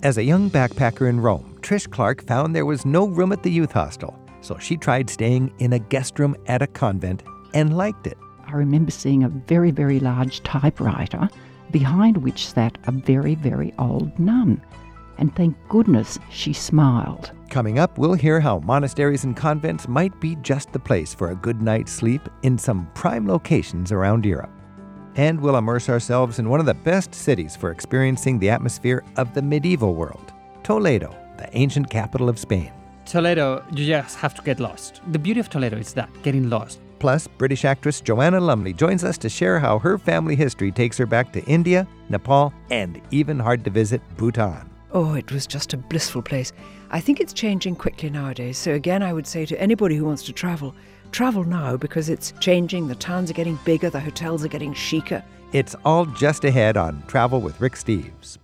As a young backpacker in Rome, Trish Clark found there was no room at the youth hostel, so she tried staying in a guest room at a convent and liked it. I remember seeing a very, very large typewriter behind which sat a very, very old nun. And thank goodness she smiled. Coming up, we'll hear how monasteries and convents might be just the place for a good night's sleep in some prime locations around Europe. And we'll immerse ourselves in one of the best cities for experiencing the atmosphere of the medieval world, Toledo, the ancient capital of Spain. Toledo, you just have to get lost. The beauty of Toledo is that, getting lost. Plus, British actress Joanna Lumley joins us to share how her family history takes her back to India, Nepal, and even hard-to-visit Bhutan. Oh, it was just a blissful place. I think it's changing quickly nowadays. So again, I would say to anybody who wants to travel now because it's changing. The towns are getting bigger, the hotels are getting chicer. It's all just ahead on Travel with Rick Steves.